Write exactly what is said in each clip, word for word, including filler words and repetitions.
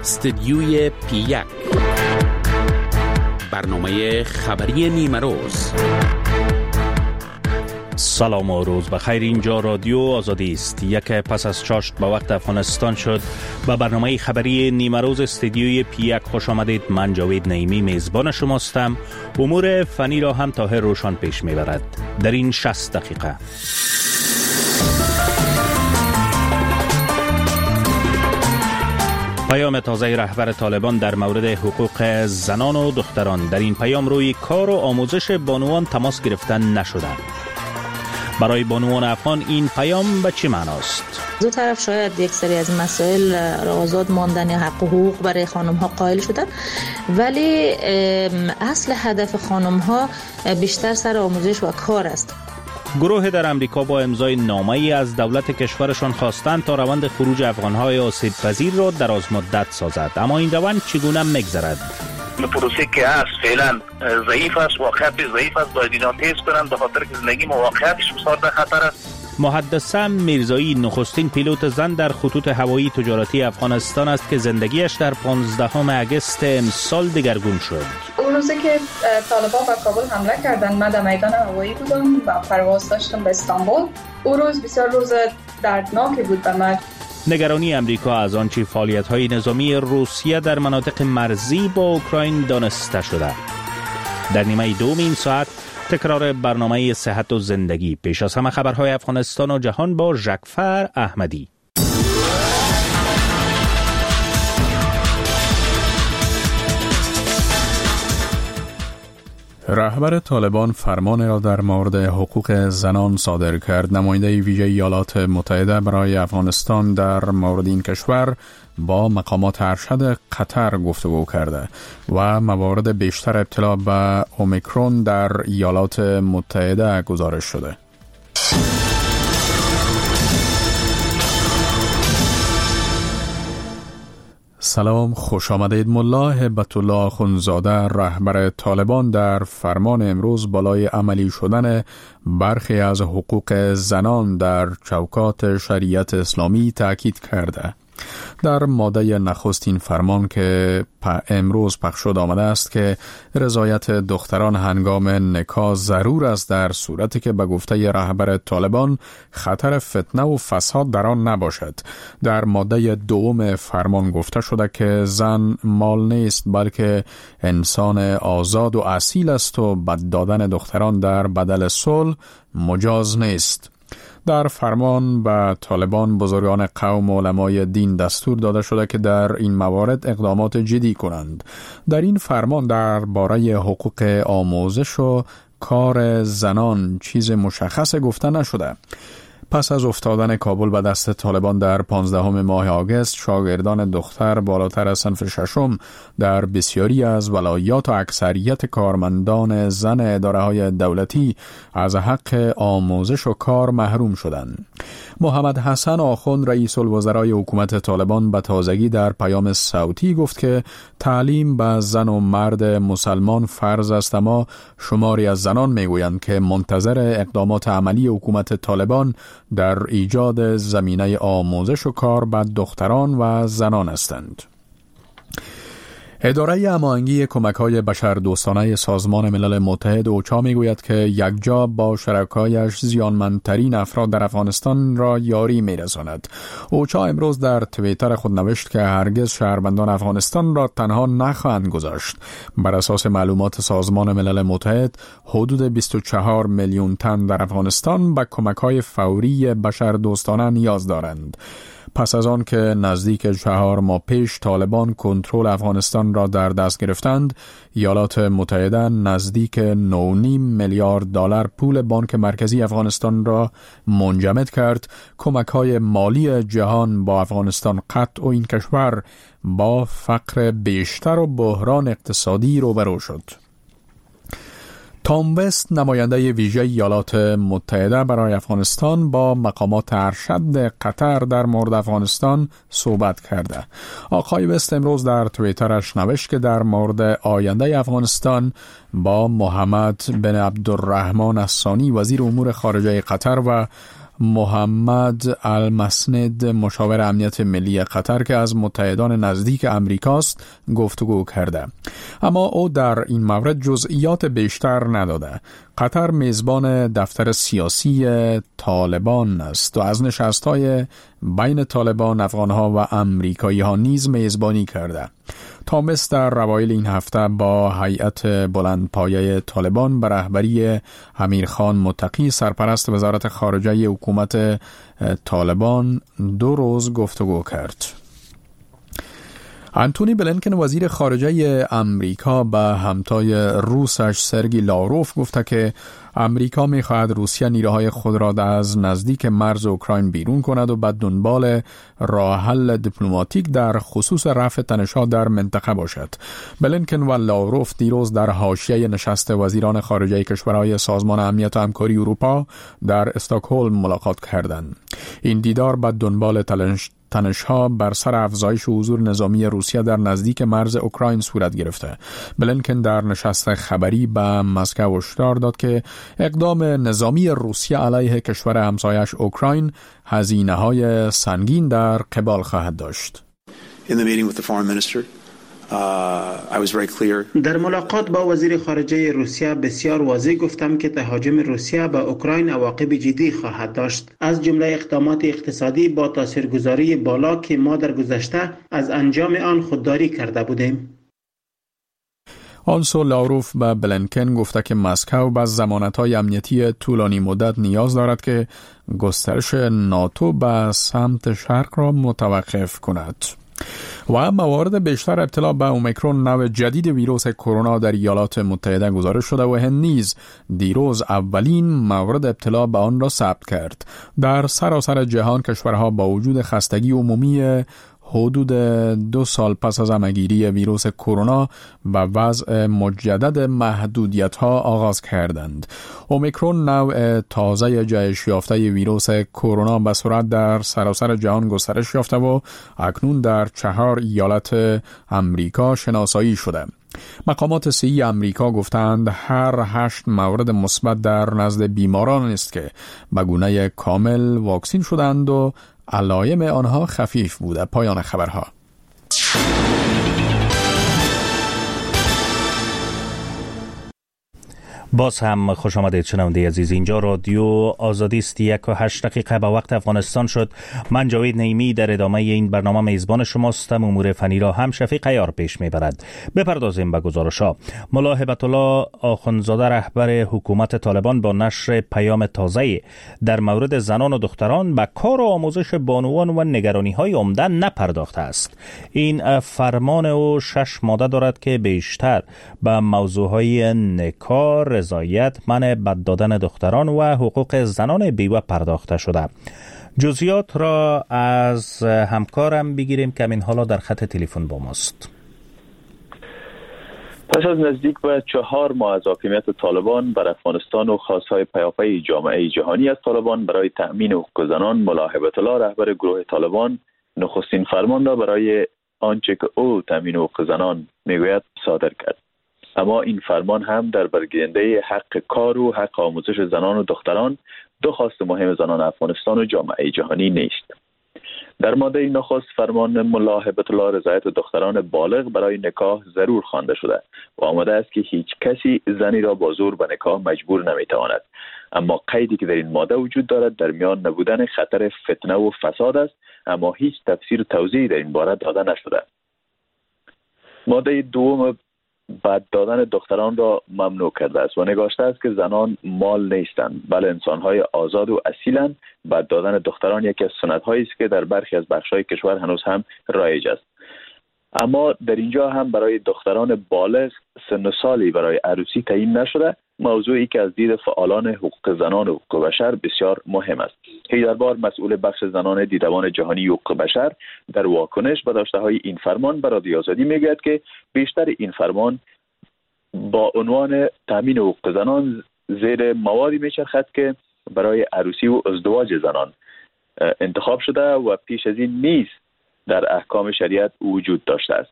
استدیوی پی یک، برنامه خبری نیمه روز. سلام و روز بخیر. اینجا رادیو آزادی است. یک پس از چاشت به وقت افغانستان شد. به برنامه خبری نیمه روز استدیوی پی یک خوش آمدید. من جاوید نعیمی میزبان شماستم. امور فنی را هم طاهر روشان پیش میبرد. در این شصت دقیقه پیام تازه رهبر طالبان در مورد حقوق زنان و دختران. در این پیام روی کار و آموزش بانوان تماس گرفتن نشده. برای بانوان افغان این پیام به چه معناست؟ دو طرف شاید یک سری از مسائل را آزاد ماندن یا حق و حقوق برای خانم ها قائل شدن، ولی اصل هدف خانم ها بیشتر سر آموزش و کار است. گروه در امریکا با امضای نامه‌ای از دولت کشورشان خواستند تا روند خروج افغان‌های آسیب پذیر را دراز مدت سازد. اما این روند چگونه می‌گذرد؟ پروسه که هست فعلا ضعیف است، واقعیت ضعیف است، باید اینا تیز کنند به خاطر که زندگی موقعیتش بسیار در خطر است. محدثه میرزایی نخستین پیلوت زن در خطوط هوایی تجارتی افغانستان است که زندگیش در پانزدهم اگست امسال دگرگون شد. اون روزی که طالبان به کابل حمله کردند، من در میدان هوایی بودم و پرواز داشتم به استانبول. اون روز بسیار روز دردناکی بود به من. نگرانی امریکا از آنچه فعالیت‌های نظامی روسیه در مناطق مرزی با اوکراین دانسته شده. در نیمه دوم این ساعت تکرار برنامه صحت و زندگی. پیش از همه خبرهای افغانستان و جهان با ژکفر احمدی. رهبر طالبان فرمان را در مورد حقوق زنان صادر کرد. نماینده ویژه ایالات متحده برای افغانستان در مورد این کشور با مقامات ارشد قطر گفتگو کرده و موارد بیشتر ابتلا به اومیکرون در ایالات متحده گزارش شده. سلام، خوش آمدید. ملا هبت الله اخوندزاده رهبر طالبان در فرمان امروز بالای عملی شدن برخی از حقوق زنان در چوکات شریعت اسلامی تاکید کرده. در ماده نخست این فرمان که امروز پخش شد آمده است که رضایت دختران هنگام نکاح ضرور است در صورتی که به گفته رهبر طالبان خطر فتنه و فساد در آن نباشد. در ماده دوم فرمان گفته شده که زن مال نیست بلکه انسان آزاد و اصیل است و بد دادن دختران در بدل صلح مجاز نیست. در فرمان به طالبان بزرگان قوم و علمای دین دستور داده شده که در این موارد اقدامات جدی کنند. در این فرمان درباره حقوق آموزش و کار زنان چیز مشخص گفته نشده. پس از افتادن کابل به دست طالبان در پانزدهم ماه آگوست، شاگردان دختر بالاتر از صنف ششم در بسیاری از ولایات و اکثریت کارمندان زن اداره‌های دولتی از حق آموزش و کار محروم شدند. محمد حسن آخوند رئیس الوزرای حکومت طالبان به تازگی در پیام صوتی گفت که تعلیم به زن و مرد مسلمان فرض است، اما شماری از زنان میگویند که منتظر اقدامات عملی حکومت طالبان در ایجاد زمینه آموزش و کار به دختران و زنان هستند. اداره هماهنگی کمک‌های بشردوستانه سازمان ملل متحد اوچا میگوید که یکجا با شرکایش زیانمندترین افراد در افغانستان را یاری میرساند. اوچا امروز در توییتر خود نوشت که هرگز شهروندان افغانستان را تنها نخواهند گذاشت. بر اساس معلومات سازمان ملل متحد حدود بیست و چهار میلیون تن در افغانستان به کمک‌های فوری بشردوستانه نیاز دارند. پس از آن که نزدیک چهار ماه پیش طالبان کنترل افغانستان را در دست گرفتند، ایالات متحده نزدیک نه و نیم میلیارد دلار پول بانک مرکزی افغانستان را منجمد کرد. کمک‌های مالی جهان با افغانستان قطع و این کشور با فقر بیشتر و بحران اقتصادی روبرو شد. تام وست نماینده ویژه ایالات متحده برای افغانستان با مقامات ارشد قطر در مورد افغانستان صحبت کرده. آقای وست امروز در توییترش نوشت که در مورد آینده افغانستان با محمد بن عبدالرحمن الثانی وزیر امور خارجه قطر و محمد المسند، مشاور امنیت ملی قطر که از متحدان نزدیک امریکاست، گفتگو کرده. اما او در این مورد جزئیات بیشتر نداده. قطر میزبان دفتر سیاسی طالبان است و از نشست‌های بین طالبان، افغان‌ها و امریکایی‌ها نیز میزبانی کرده. تامس در اوایل این هفته با هیئت بلندپایه طالبان به رهبری امیرخان متقی، سرپرست وزارت خارجه حکومت طالبان، دو روز گفتگو کرد. انتونی بلینکن، وزیر خارجه امریکا، به همتای روسش سرگی لاوروف گفته که امریکا می‌خواهد روسیه نیروهای خود را از نزدیک مرز اوکراین بیرون کند و به دنبال راه حل دیپلماتیک در خصوص رفع تنش‌ها در منطقه باشد. بلینکن و لاوروف دیروز در حاشیه نشست وزیران خارجه کشورهای سازمان امنیت و همکاری اروپا در استکهلم ملاقات کردند. این دیدار به دنبال تلنش تنش‌ها بر سر افزایش حضور نظامی روسیه در نزدیک مرز اوکراین صورت گرفته. بلینکن در نشست خبری به مسکو هشدار داد که اقدام نظامی روسیه علیه کشور همسایه‌اش اوکراین هزینه‌های سنگین در قبال خواهد داشت. In the meeting with the foreign minister, Uh, I was very clear. در ملاقات با وزیر خارجه روسیه بسیار واضح گفتم که تهاجم روسیه به اوکراین عواقب جدی خواهد داشت، از جمله اقدامات اقتصادی با تاثیرگذاری بالا که ما در گذشته از انجام آن خودداری کرده بودیم. آنسو لاوروف به بلینکن گفته که مسکو به ضمانت‌های امنیتی طولانی مدت نیاز دارد که گسترش ناتو به سمت شرق را متوقف کند. و موارد بیشتر ابتلا به اومیکرون، نوع جدید ویروس کرونا، در ایالات متحده گزارش شده و هند نیز دیروز اولین مورد ابتلا به آن را ثبت کرد. در سراسر جهان کشورها با وجود خستگی عمومی حدود دو سال پس از همه‌گیری ویروس کرونا به وضع مجدد محدودیت‌ها آغاز کردند. اومیکرون، نوع تازه جهش یافته ویروس کرونا، به سرعت در سراسر جهان گسترش یافته و اکنون در چهار ایالت امریکا شناسایی شده. مقامات صحی امریکا گفتند هر هشت مورد مثبت در نزد بیماران است که به گونه کامل واکسین شدند و علائم آنها خفیف بوده. پایان خبرها. باز هم خوش آمدید شنونده عزیز. اینجا رادیو آزادی است. یک و هشت دقیقه به وقت افغانستان شد. من جاوید نعیمی در ادامه این برنامه میزبان شماستم. امور فنی را هم شفیق عیار پیش میبرد. بپردازیم به گزارش‌ها. ملا هبت الله آخوندزاده، رهبر حکومت طالبان، با نشر پیام تازه در مورد زنان و دختران به کار و آموزش بانوان و نگرانی‌های عمده نپرداخته است. این فرمان او شش ماده دارد که بیشتر به موضوعهای نکاح، رضایت، منع بد دادن دختران و حقوق زنان بیوه پرداخته شده. جزئیات را از همکارم بگیریم که این حالا در خط تلفن با ماست. پس از نزدیک به چهار ماه از حاکمیت طالبان بر افغانستان و خواستهای پیاپی جامعه جهانی از طالبان برای تأمین حقوق زنان، ملا هبت الله، رهبر گروه طالبان، نخستین فرمان را برای آنچه که او تأمین حقوق زنان میگوید صادر کرد. اما این فرمان هم در برگیرنده حق کار و حق آموزش زنان و دختران، دو خواست مهم زنان افغانستان و جامعه جهانی نیست. در ماده نخست فرمان ملا هبت الله رضایت دختران بالغ برای نکاح ضرور خوانده شده و آمده است که هیچ کسی زنی را با زور به نکاح مجبور نمیتواند. اما قیدی که در این ماده وجود دارد در میان نبودن خطر فتنه و فساد است، اما هیچ تفسیر و توضیحی در این باره داده نشده. ماده دوم بد دادن دختران را ممنوع کرده است و نگاشته است که زنان مال نیستند، بلکه انسان‌های آزاد و اصیلند. بد دادن دختران یکی از سنت‌هایی است که در برخی از بخش‌های کشور هنوز هم رایج است. اما در اینجا هم برای دختران بالغ سن و سالی برای عروسی تعیین نشده، موضوعی که از دید فعالان حقوق زنان و حقوق بشر بسیار مهم است. هیدربار، مسئول بخش زنان دیدبان جهانی حقوق بشر، در واکنش به داشته‌های این فرمان به رادیو آزادی میگوید که بیشتر این فرمان با عنوان تامین حقوق زنان زیر موادی میچرخد که برای عروسی و ازدواج زنان انتخاب شده و پیش از این نیز در احکام شریعت وجود داشته است.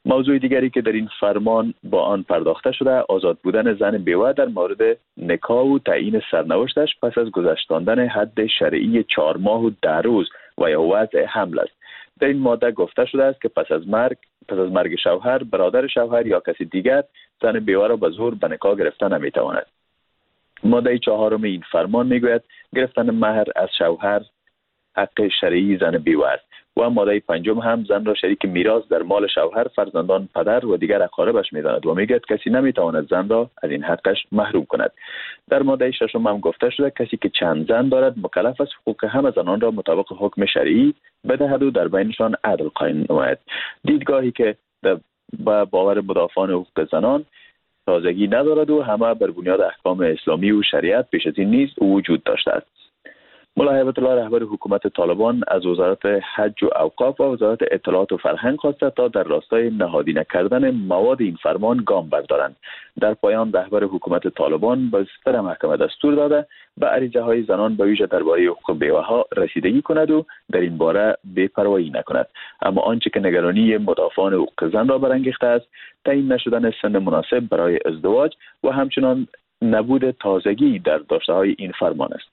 موضوع دیگری که در این فرمان با آن پرداخته شده آزاد بودن زن بیوه در مورد نکاح و تعیین سرنوشتش پس از گذشتاندن حد شرعی چهار ماه و ده روز و یا وضع حمل است. در این ماده گفته شده است که پس از مرگ پس از مرگ شوهر، برادر شوهر یا کسی دیگر زن بیوه را به زور به نکاح گرفتن نمیتواند. ماده چهارم این فرمان میگوید گرفتن مهر از شوهر حق شرعی زن بیوه است و ماده پنجم هم زن را شریک میراث در مال شوهر، فرزندان، پدر و دیگر اقاربش میداند و میگوید کسی نمیتواند زن را از این حقش محروم کند. در ماده ششم هم گفته شده کسی که چند زن دارد مکلف است حقوق همه زنان را مطابق حکم شرعی بدهد و در بینشان عدل قائم نماید. دیدگاهی که با باور مدافعان حقوق زنان تازگی ندارد و همه بر بنیاد احکام اسلامی و شریعت پیش از این نیز وجود داشته است. ملا هیبت الله رهبر حکومت طالبان از وزارت حج و اوقاف و وزارت اطلاعات و فرهنگ خواسته تا در راستای نهادینه کردن مواد این فرمان گام بردارند. در پایان رهبر حکومت طالبان به ستر محکمه دستور داده به عریضه های زنان به ویژه درباره حقوق بیوه ها رسیدگی کند و در این باره بی‌پروایی نکند. اما آنچه که نگرانی مدافعان حقوق زن را برانگیخته است تعیین نشدن سن مناسب برای ازدواج و همچنان نبود تازگی در داشته های این فرمان است.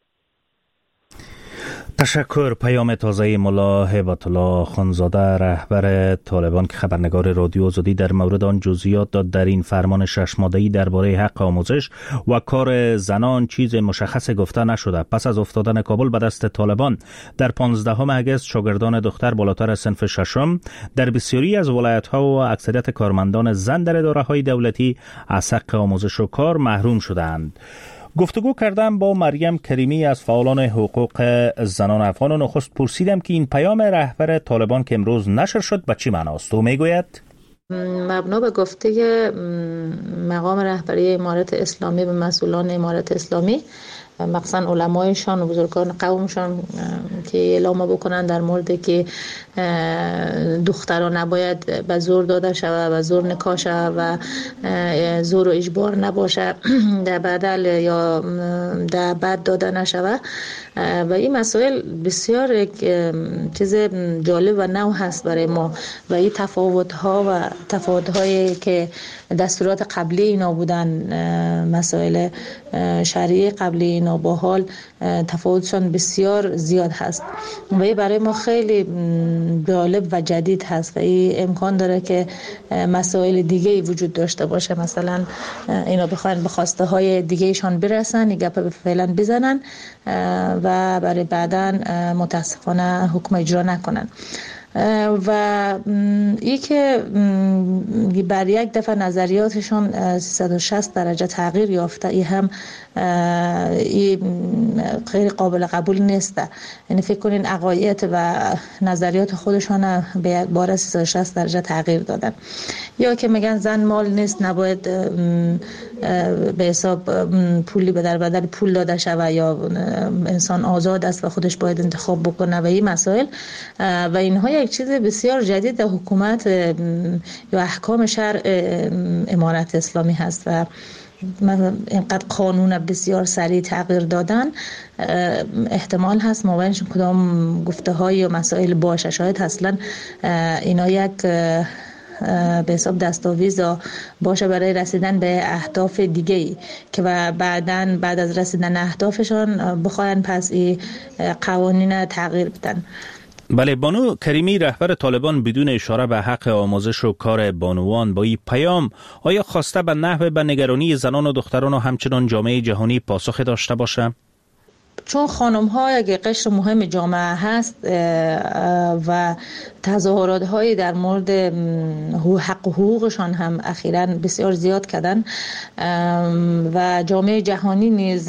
تشکر. پیام تازه ملا هیبت الله خانزاده رهبر طالبان که خبرنگار رادیو آزادی در مورد آن جزئیات داد در این فرمان شش ماده‌ای درباره حق آموزش و کار زنان چیز مشخص گفته نشده. پس از افتادن کابل به دست طالبان در پانزدهم اگست شاگردان دختر بالاتر از صنف ششم در بسیاری از ولایت‌ها و اکثریت کارمندان زن در اداره‌های دولتی از حق آموزش و کار محروم شدند. گفتگو کردم با مریم کریمی از فعالان حقوق زنان افغان و نخست پرسیدم که این پیام رهبر طالبان که امروز نشر شد به چی معناست. او میگوید مبنا به گفته مقام رهبری امارت اسلامی به مسئولان امارت اسلامی، مخصوصا علمایشان و بزرگان قومشان که اعلام بکنن در مورد که دختران نباید به زور داده شود و زور نکاح شود و زور و اجبار نباشه در بدل یا در بد داده نشود. و این مسائل بسیار یک چیز جالب و نو هست برای ما و این تفاوت ها و تفاوت هایی که دستورات قبلی اینا بودن، مسائل شرعی قبلی اینا با حال تفاوتشان بسیار زیاد هست و این برای ما خیلی جالب و جدید هست و این امکان داره که مسائل دیگه وجود داشته باشه، مثلا اینا بخواین به خواسته های دیگه ایشان برسن، این گپ فعلا بزنن و برای بعداً متاسفانه حکم اجرا نکنن. و ای که بر یک دفعه نظریاتشون سیصد و شصت درجه تغییر یافته، ای هم ای غیر قابل قبول نیست. یعنی فکر کنین عقاید و نظریات خودشون به یک بار سیصد و شصت درجه تغییر دادن. یا که میگن زن مال نیست، نباید به حساب پولی به در بدل پول داده شود، یا انسان آزاد است و خودش باید انتخاب بکنه و این مسائل و اینها یک چیز بسیار جدید در حکومت یا احکام شرع امارت اسلامی هست و اینقدر قانون بسیار سریع تغییر دادن احتمال هست ما بینشون کدام گفته های و مسائل باشه. شاید اصلا اینا یک به حساب دستاویز باشه برای رسیدن به اهداف دیگه ای که بعداً بعد از رسیدن اهدافشان بخواین پس این قوانین تغییر بدن. بله، بانو کریمی رهبر طالبان بدون اشاره به حق آموزش و کار بانوان با این پیام آیا خواسته به نحو به نگرانی زنان و دختران و همچنان جامعه جهانی پاسخ داشته باشه؟ چون خانم ها یک قشر مهم جامعه هست و تظاهرات های در مورد حق و حقوقشان هم اخیراً بسیار زیاد کردن و جامعه جهانی نیز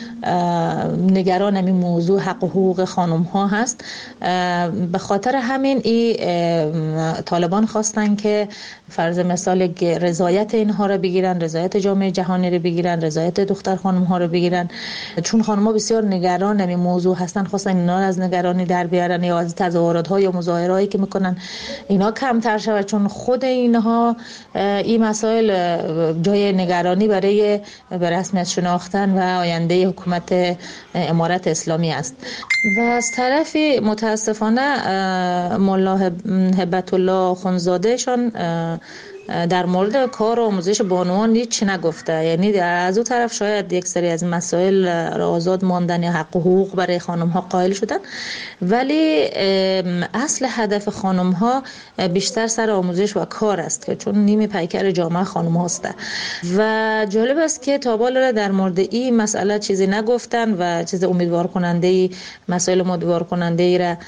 نگران این موضوع حق و حقوق خانم ها هست. به خاطر همین ای طالبان خواستن که فرض مثال رضایت اینها را بگیرن، رضایت جامعه جهانی را بگیرن، رضایت دختر خانم ها را بگیرن، چون خانم ها بسیار نگران این موضوع هستن، خواستن اینا از نگرانی در بیارن یا از تظاهرات‌ها یا مظاهرهایی که میکنن اینا کمتر شود، چون خود اینها این مسائل جای نگرانی برای به رسمیت شناختن و آینده حکومت امارت اسلامی است. و از طرفی متاسفانه ملا هبت الله اخوندزاده شان در مورد کار و آموزش بانوان هیچ نگفته. یعنی از اون طرف شاید یک سری از مسائل آزاد ماندن یا حق و حقوق برای خانم ها قائل شدن، ولی اصل هدف خانم ها بیشتر سر آموزش و کار است که چون نیمه پیکر جامعه خانم هاست. و جالب است که تا بالا در مورد این مسئله چیزی نگفتن و چیز امیدوار کننده ای مسائل امیدوار کننده ای را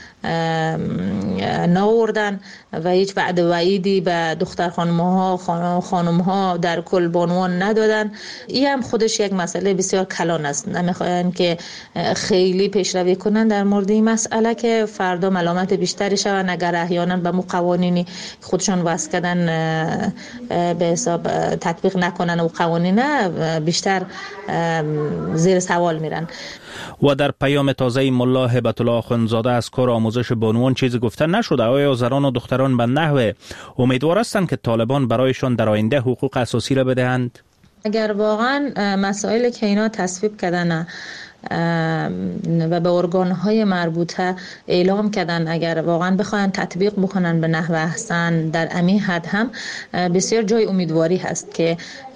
ناوردن و هیچ وعده وعیدی به دختر خانم ها خانم ها در کل بانوان ندادن. این هم خودش یک مسئله بسیار کلان است. نمیخواین که خیلی پیشروی کنن در مورد این مسئله که فردا ملامت بیشتری شون اگر احیانا به مو قوانینی خودشان وضع کردن به حساب تطبیق نکنن و قوانین بیشتر زیر سوال میرن. و در پیام تازه ملا هبت الله اخوندزاده از کار آموزش بانوان چیزی گفتن نشده. آیا زنان و دختران به نحو امیدوار هستند که طالبان برایشان در آینده حقوق اساسی را بدهند؟ اگر واقعا مسائل که اینا تصویب کردن و به ارگان‌های مربوطه اعلام کردن اگر واقعا بخواین تطبیق بکنن به نحو احسن در امی حد هم بسیار جای امیدواری هست که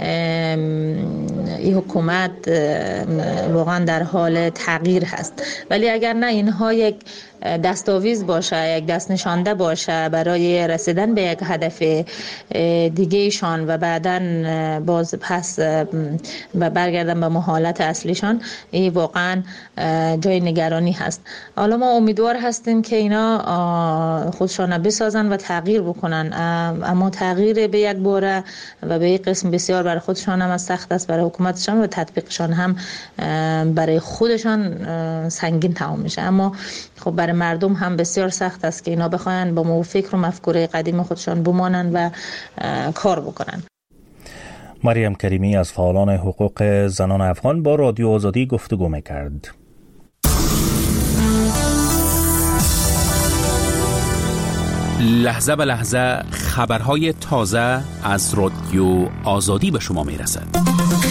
این حکومت واقعا در حال تغییر هست. ولی اگر نه اینها یک دستاویز باشه، یک دست نشانده باشه برای رسیدن به یک هدف دیگه ایشان و بعداً باز پس و برگردن به حالت اصلیشان، این واقعا جای نگرانی هست. حالا ما امیدوار هستیم که اینا خودشان بسازن و تغییر بکنن، اما تغییر به یک باره و به یک قسم بسیار برای خودشان هم سخت است، برای حکومتشان و تطبیقشان هم برای خودشان سنگین تمام میشه. اما خب برای مردم هم بسیار سخت است که اینا بخواین با مو فکر و مفکوره قدیم خودشان بمانن و کار بکنن. مریم کریمی از فعالان حقوق زنان افغان با رادیو آزادی گفتگو می‌کرد. لحظه به لحظه خبرهای تازه از رادیو آزادی به شما میرسد.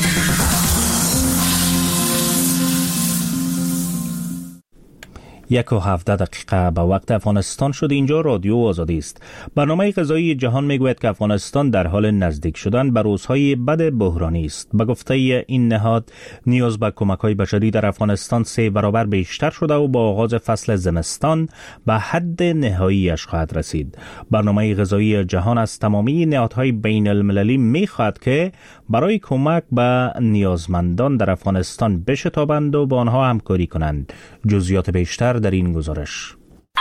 یک و هفده دقیقه به وقت افغانستان شد. اینجا رادیو آزادی است. برنامه غذایی جهان میگوید که افغانستان در حال نزدیک شدن به روزهای بد بحرانی است. به گفته این نهاد نیاز به کمک‌های بشری در افغانستان سه برابر بیشتر شده و با آغاز فصل زمستان به حد نهاییش خواهد رسید. برنامه غذایی جهان از تمامی نهادهای بین المللی میخواهد که برای کمک به نیازمندان در افغانستان بشتابند و با آنها همکاری کنند. جزئیات بیشتر در این گزارش.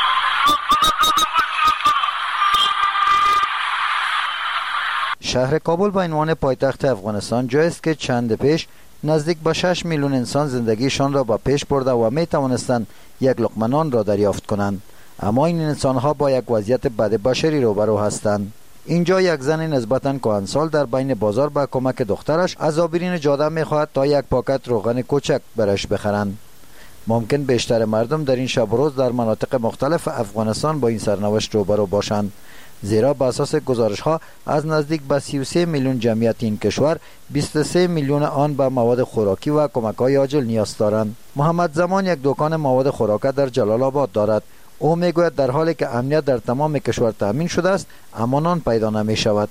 شهر کابل با عنوان پایتخت افغانستان جایی است که چند پیش نزدیک به شش میلیون انسان زندگیشان را با پیش برده و می توانستند یک لقمه نان را دریافت کنند، اما این انسانها با یک وضعیت بد بشری روبرو هستند. اینجا یک زن نسبتاً کهنسال در بین بازار با کمک دخترش از آبرین جاده می‌خواهد تا یک پاکت روغن کوچک برش بخرند. ممکن بیشتر مردم در این شب و روز در مناطق مختلف افغانستان با این سرنوشت روبرو باشند، زیرا بر اساس گزارش‌ها از نزدیک به سی و سه میلیون جمعیت این کشور بیست و سه میلیون آن به مواد خوراکی و کمک‌های عاجل نیاز دارند. محمد زمان یک دکان مواد خوراک در جلال آباد دارد. او میگوید در حالی که امنیت در تمام کشور تامین شده است اما نان پیدا نمی شود.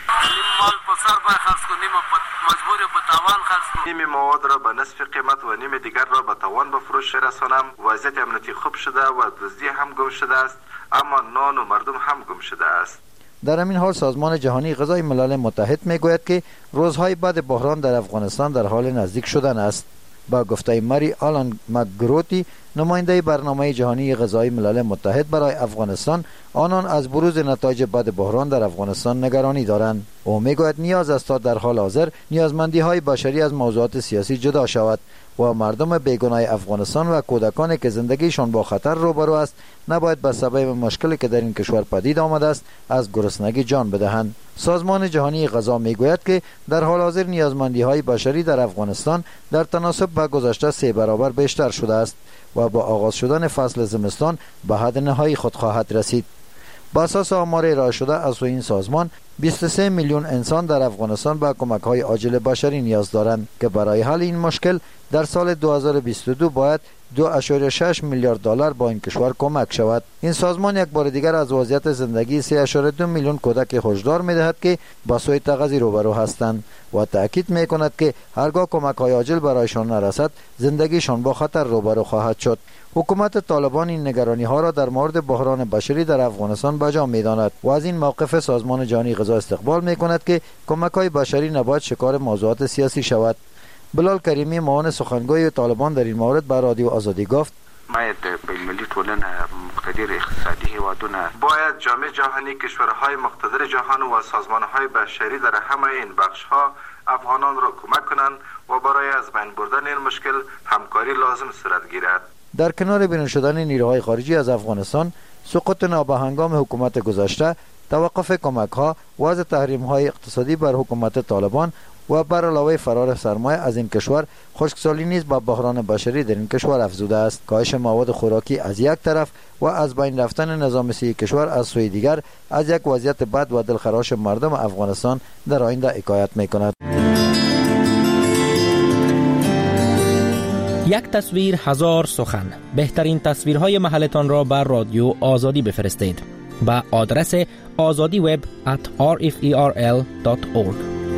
نیمی مواد را به نصف قیمت و نیمی دیگر را به توان به فروش رسانم. وضعیت امنیتی خوب شده و دزدی هم گم شده است، اما نان و مردم هم گم شده است. در همین حال سازمان جهانی غذای ملل متحد میگوید که روزهای بعد بحران در افغانستان در حال نزدیک شدن است. با گفته مری آلان مکگروتی، نماینده برنامه جهانی غذای ملل متحد برای افغانستان، آنان از بروز نتایج بد بحران در افغانستان نگرانی دارند. او میگوید نیاز است تا در حال حاضر نیازمندی های بشری از موضوعات سیاسی جدا شود و مردم بیگناه افغانستان و کودکانی که زندگیشان با خطر روبرو است نباید به سبب مشکلی که در این کشور پدید آمده است از گرسنگی جان بدهند. سازمان جهانی غذا میگوید که در حال حاضر نیازمندی‌های بشری در افغانستان در تناسب با گذشته سه برابر بیشتر شده است و با آغاز شدن فصل زمستان به حد نهایی خود خواهد رسید. با اساس آمار ارائه شده از سوی این سازمان، بیست و سه میلیون انسان در افغانستان به کمک‌های عاجل بشری نیاز دارند که برای حل این مشکل در سال دو هزار و بیست و دو باید دو اشاریه شش میلیارد دلار با این کشور کمک شود. این سازمان یک بار دیگر از وضعیت زندگی سه اشاریه دو میلیون کودک هشدار می‌دهد که با سوء تغذیه روبرو هستند و تأکید می‌کند که هرگاه کمک‌های عاجل برایشان نرسد، زندگیشان با خطر روبرو خواهد شد. حکومت طالبان این نگرانی‌ها را در مورد بحران بشری در افغانستان بجا می‌داند و از این موقف سازمان جهانی غذا استقبال می‌کند که کمک‌های بشری نباید شکار موضوعات سیاسی شود. بلال کریمی معاون سخنگوی طالبان در این مورد به رادیو آزادی گفت: باید بین‌المللی ټولنه مقتدر اقتصادی هیوادونه باید جامعه جهانی، کشورهای مقتدر جهان و سازمانهای بشری در همه این بخش‌ها افغانان را کمک کنند و برای از بین بردن این مشکل همکاری لازم صورت گیرد. در کنار بیرون شدن نیروهای خارجی از افغانستان، سقوط نابهنگام حکومت گذشته، توقف کمک‌ها، وضع تحریم‌های اقتصادی بر حکومت طالبان و بر علاوه فرار سرمایه از این کشور، خشکسالی نیز با بحران بشری در این کشور افزوده است. کاهش مواد خوراکی از یک طرف و از بین رفتن نظام سیاسی کشور از سوی دیگر از یک وضعیت بد و دلخراش مردم افغانستان در آینده حکایت می‌کند. یک تصویر هزار سخن. بهترین تصویرهای محلتان را بر رادیو آزادی بفرستید با آدرس azadiweb at r f e r l dot org.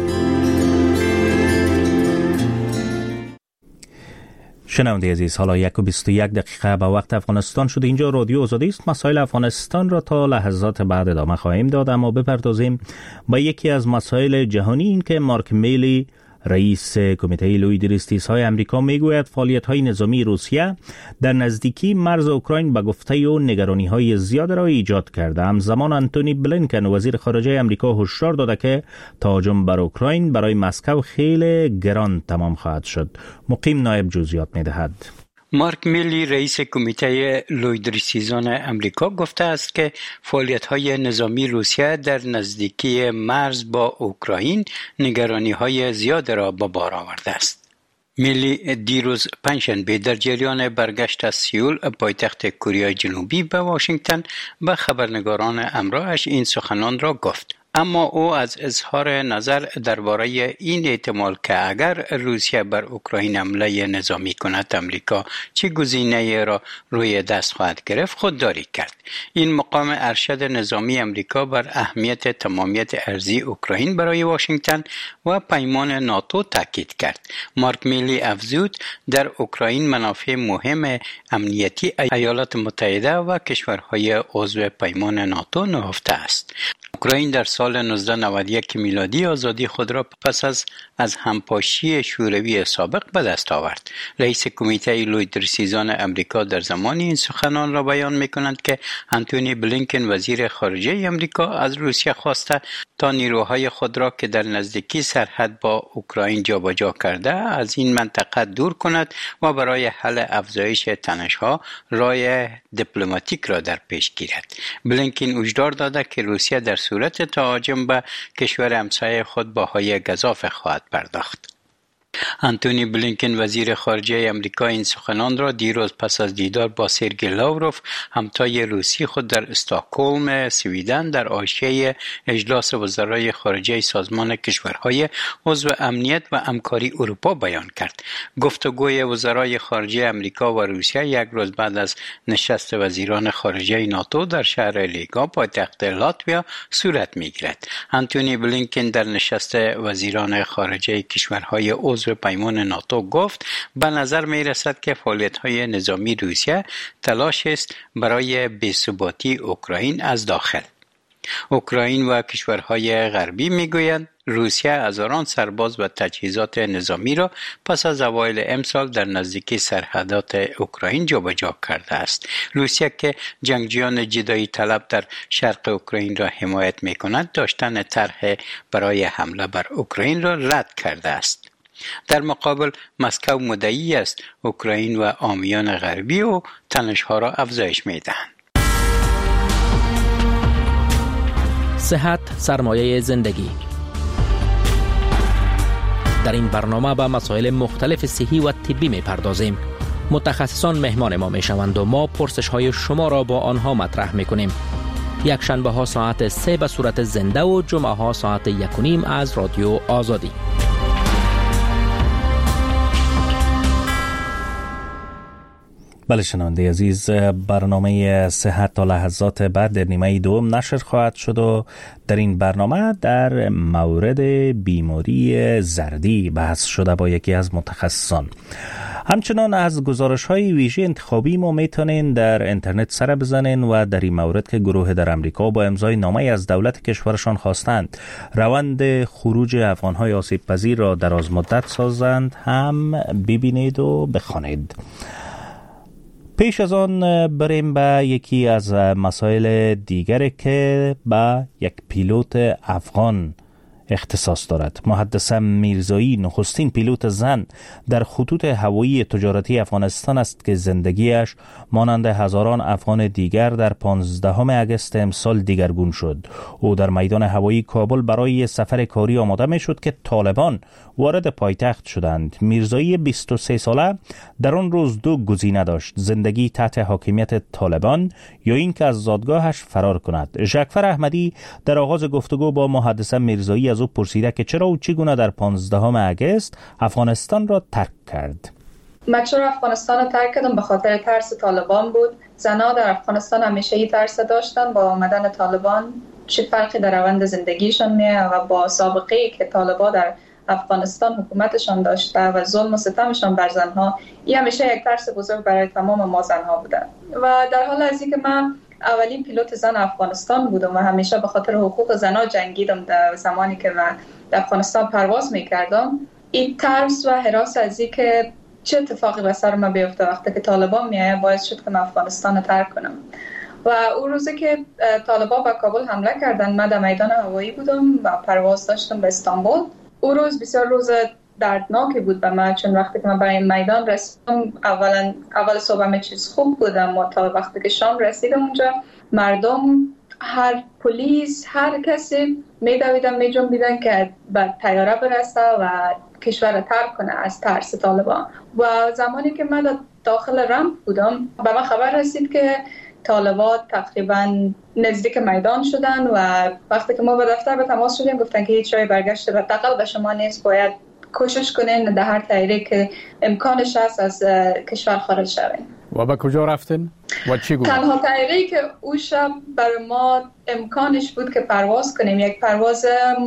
شنونده عزیز، حالا یک و بیست و یک دقیقه به وقت افغانستان شده. اینجا رادیو آزادی است. مسائل افغانستان را تا لحظات بعد ادامه خواهیم داد، اما بپردازیم با یکی از مسائل جهانی. این که مارک میلی، رئیس کمیته لوی استیزهای امریکا، میگوید فعالیت‌های نظامی روسیه در نزدیکی مرز اوکراین به گفته و نگرانی‌های زیاد را ایجاد کرده. همزمان آنتونی بلینکن، وزیر خارجه امریکا، هشدار داده که تهاجم بر اوکراین برای مسکو خیلی گران تمام خواهد شد. مقیم نایب جزئیات می‌دهد. مارک میلی، رئیس کمیته لویدریسیزان امریکا، گفته است که فعالیت‌های نظامی روسیه در نزدیکی مرز با اوکراین نگرانی‌های زیاد را به بار آورده است. میلی دیروز پنجشنبه در جریان برگشت از سئول، پایتخت کره جنوبی، به واشنگتن به خبرنگاران همراهش این سخنان را گفت. اما او از اظهار نظر درباره این احتمال که اگر روسیه بر اوکراین حمله نظامی کند، امریکا چه گزینه‌ای را روی دست خواهد گرفت خودداری کرد. این مقام ارشد نظامی امریکا بر اهمیت تمامیت ارضی اوکراین برای واشنگتن و پیمان ناتو تاکید کرد. مارک میلی افزود در اوکراین منافع مهم امنیتی ایالات متحده و کشورهای عضو پیمان ناتو نهفته است. اوکراین در سال نوزده نود و یک میلادی آزادی خود را پس از از همپاشی شوروی سابق به دست آورد. رئیس کمیته لویدریسیزان امریکا در زمان این سخنان را بیان می‌کند که آنتونی بلینکن، وزیر خارجه امریکا، از روسیه خواسته تا نیروهای خود را که در نزدیکی سرحد با اوکراین جابجا کرده از این منطقه دور کند و برای حل افزایش تنش‌ها راه دیپلماتیک را در پیش گیرد. بلینکن هشدار داده که روسیه در صورت تهاجم به کشور همسایه خود باهای گزاف خواهد پرداخت. آنتونی بلینکن، وزیر خارجه امریکا، این سخنان را دیروز پس از دیدار با سرگئی لاوروف، همتای روسی خود در استکهلم، سویدن، در حاشیه اجلاس وزرای خارجه سازمان کشورهای عضو امنیت و همکاری اروپا بیان کرد. گفتگوی وزرای خارجه امریکا و روسیه یک روز بعد از نشست وزیران خارجه ناتو در شهر ریگا، پایتخت لاتویا، صورت می‌گیرد. آنتونی بلینکن در نشست وزیران خارجه کشورهای عضو پیمان ناتو گفت به نظر می رسد که فعالیت‌های نظامی روسیه تلاش است برای بی‌ثباتی اوکراین از داخل. اوکراین و کشورهای غربی میگویند روسیه هزاران سرباز و تجهیزات نظامی را پس از اوایل امسال در نزدیکی سرحدات اوکراین جابجا کرده است. روسیه که جنگجویان جدایی طلب در شرق اوکراین را حمایت می‌کند، داشتن طرح برای حمله بر اوکراین را رد کرده است. در مقابل مسکو مدعی است اوکراین و حامیان غربی و تنش‌ها را افزایش می‌دهند. صحت سرمایه زندگی. در این برنامه به مسائل مختلف صحی و طبی می پردازیم. متخصصان مهمان ما می شوند و ما پرسش های شما را با آنها مطرح می کنیم. یک شنبه ها ساعت سه به صورت زنده و جمعه ها ساعت یک و نیم از رادیو آزادی. بله شنونده عزیز، برنامه صحت تا لحظات بعد در نیمه دوم نشر خواهد شد و در این برنامه در مورد بیماری زردی بحث شده با یکی از متخصصان. همچنان از گزارش های ویژه انتخابی ما میتونین در اینترنت سر بزنین و در این مورد که گروه در امریکا با امضای نامه از دولت کشورشان خواستند روند خروج افغان های آسیب پذیر را دراز مدت سازند هم ببینید و بخوانید. پیش از آن بریم به یکی از مسائل دیگری که به یک پیلوت افغان اختصاص دارد. محدثه میرزایی نخستین پیلوت زن در خطوط هوایی تجارتی افغانستان است که زندگیش مانند هزاران افغان دیگر در پانزدهم اگست امسال دیگرگون شد. او در میدان هوایی کابل برای سفر کاری آماده می شد که طالبان وارد پایتخت شدند. میرزایی بیست و سه ساله در آن روز دو گزینه داشت: زندگی تحت حاکمیت طالبان یا اینکه از زادگاهش فرار کند. ژکفر احمدی در آغاز گفتگو با محدثه میرزایی از او پرسیده که چرا و چگونه در پانزدهم اگست افغانستان را ترک کرد. من چرا افغانستان رو ترک کردم؟ به خاطر ترس طالبان بود. زنها در افغانستان همیشه این ترس داشتن با آمدن طالبان چه فرقی در روند زندگیشون میه و با سابقه که طالبان در افغانستان حکومتشان داشته و ظلم و ستمشان بر زنها، این همیشه یک ترس بزرگ برای تمام ما زنها بوده. و در حال از اینکه من اولین پیلوت زن افغانستان بودم و همیشه به خاطر حقوق زنها جنگیدم در زمانی که من در افغانستان پرواز میکردم، این ترس و هراس از اینکه چه اتفاقی به سر من بیفته وقتی که طالبان میایه باعث شد که من افغانستان رو ترک کنم. و اون روزی که طالبان به کابل حمله کردن، من در میدان هوایی بودم و پرواز داشتم به استانبول. اون روز بسیار روز دردناکی بود به من، چون وقتی که من برای میدان رسیدم اولا اول صبح همه چیز خوب بودم و تا وقتی که شام رسیدم اونجا مردم، هر پلیس، هر کسی میدویدن میجنبیدن که به طیاره برسه و کشور رو ترک کنه از ترس طالبان. و زمانی که من داخل رمپ بودم به من خبر رسید که طالبان تقریبا نزدیک میدان شدن و وقتی که ما به دفتر به تماس شدیم گفتن که هیچ جای برگشت به تقل به شما نیست، باید کوشش کنین در هر طریقی که امکانش هست از کشور خارج شوین. و به کجا رفتین؟ و چی گفت؟ تنها طریقی که اون شب برای ما امکانش بود که پرواز کنیم یک پرواز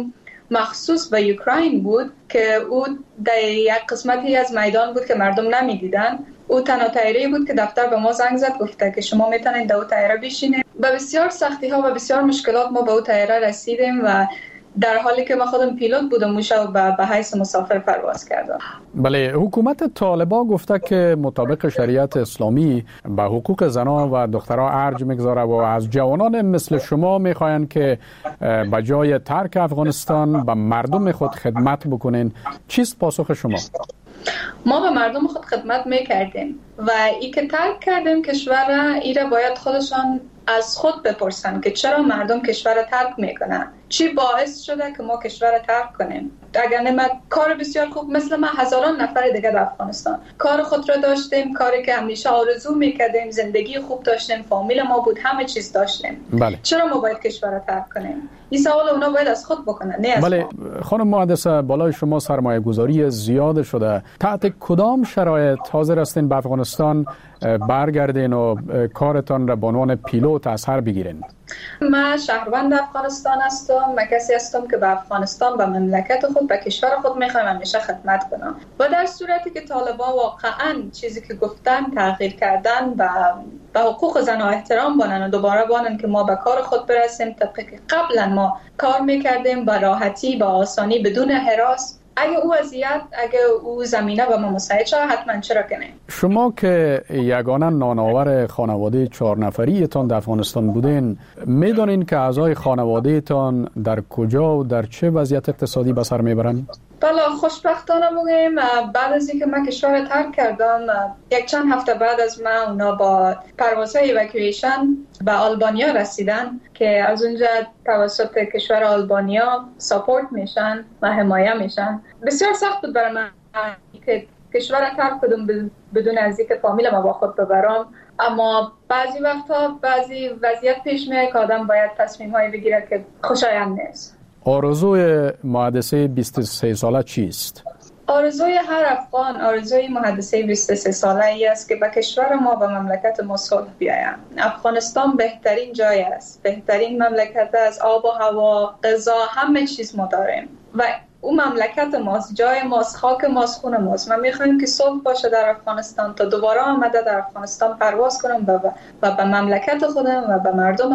مخصوص به اوکراین بود که او در یک قسمتی از میدان بود که مردم نمیدیدن. او تنها طیاره بود که دفتر به ما زنگ زد گفته که شما میتونید در او طیاره بشینید. با بسیار سختی ها و بسیار مشکلات ما به او طیاره رسیدیم و در حالی که من خودم پیلوت بودم و به حیث مسافر پرواز کردم. بله، حکومت طالبان گفته که مطابق شریعت اسلامی به حقوق زنان و دخترها ارج میگذاره و از جوانان مثل شما میخواین که به جای ترک افغانستان به مردم خود خدمت بکنین. چیست پاسخ شما؟ ما به مردم خود خدمت میکردیم و ای که ترک کردیم کشور را، ای را باید خودشان از خود بپرسن که چرا مردم کشور را ترک میکنن، چی باعث شده که ما کشور را ترک کنیم. اگر نه من کار بسیار خوب مثل من هزاران نفر دیگه در افغانستان کار خود را داشتیم، کاری که همیشه آرزو میکردیم، زندگی خوب داشتیم، فامیل ما بود، همه چیز داشتیم. بله. چرا ما باید کشور را ترک کنیم؟ این سوال اونا باید از خود بکنن، نه از بله. ما. خانم محدثه، بالای شما سرمایه گذاری زیاد شده، تحت کدام شرایط حاضر هستین به افغانستان برگردین و کارتان را به عنوان پیلوت از سر بگیرین؟ من شهروند افغانستان هستم. من کسی هستم که به افغانستان، به مملکت خود، به کشور خود میخوایم همیشه خدمت کنم و در صورتی که طالبان واقعا چیزی که گفتن تغییر کردن و به حقوق زنان احترام بانن و دوباره بانن که ما به کار خود برسیم طبقی که قبلا ما کار میکردیم با راحتی، با آسانی، بدون هراس. اگه او وضعیت، اگه او زمینه به ما مساعد شد حتما چرا کنه. شما که یگانه نانآور خانواده چهار نفری تان در افغانستان بودین، میدونین که اعضای خانواده تان در کجا و در چه وضعیت اقتصادی به سر میبرن؟ بله خوشبختانه بگیم بعد از اینکه من کشور رو ترک کردم یک چند هفته بعد از من اونا با پروازهای ایواکویشن به آلبانیا رسیدن که از اونجا توسط کشور آلبانیا ساپورت میشن و حمایه میشن. بسیار سخت بود برای من که کشور رو ترک کردم بدون از اینکه فامیلم با خود ببرم، اما بعضی وقتا بعضی وضعیت پیش میاد که آدم باید تصمیم‌هایی بگیره که خوشایند نیست. آرزوی مهندسه بیست و سه ساله چیست؟ آرزوی هر افغان، آرزوی مهندسه بیست و سه ساله ای است که به کشور ما و مملکت ما صلح بیاید. افغانستان بهترین جای است، بهترین مملکت است، آب و هوا، غذا، همه چیز ما داریم و اون مملکت ماست، جای ماست، خاک ماست، خون ماست. ما میخوایم که صلح باشه در افغانستان تا دوباره آمده در افغانستان پرواز کنم و به مملکت خودم و به مردم